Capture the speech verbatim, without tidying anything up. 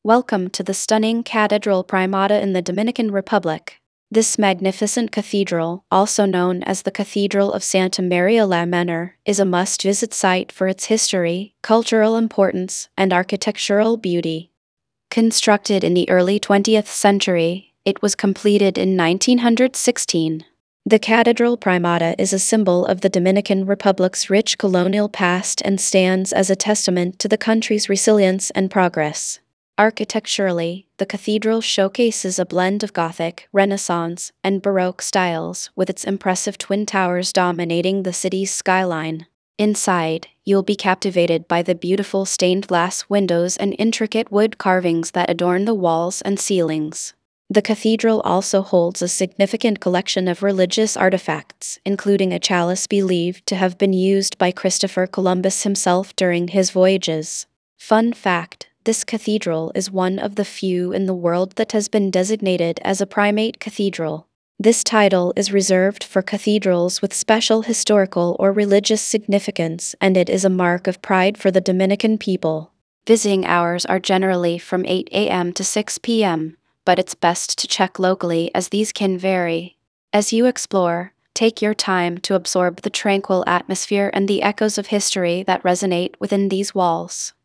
Welcome to the stunning Catedral Primada in the Dominican Republic. This magnificent cathedral, also known as the Cathedral of Santa Maria la Menor, is a must-visit site for its history, cultural importance, and architectural beauty. Constructed in the early twentieth century, it was completed in nineteen sixteen. The Catedral Primada is a symbol of the Dominican Republic's rich colonial past and stands as a testament to the country's resilience and progress. Architecturally, the cathedral showcases a blend of Gothic, Renaissance, and Baroque styles, with its impressive twin towers dominating the city's skyline. Inside, you'll be captivated by the beautiful stained glass windows and intricate wood carvings that adorn the walls and ceilings. The cathedral also holds a significant collection of religious artifacts, including a chalice believed to have been used by Christopher Columbus himself during his voyages. Fun fact: this cathedral is one of the few in the world that has been designated as a primate cathedral. This title is reserved for cathedrals with special historical or religious significance, and it is a mark of pride for the Dominican people. Visiting hours are generally from eight a m to six p m, but it's best to check locally as these can vary. As you explore, take your time to absorb the tranquil atmosphere and the echoes of history that resonate within these walls.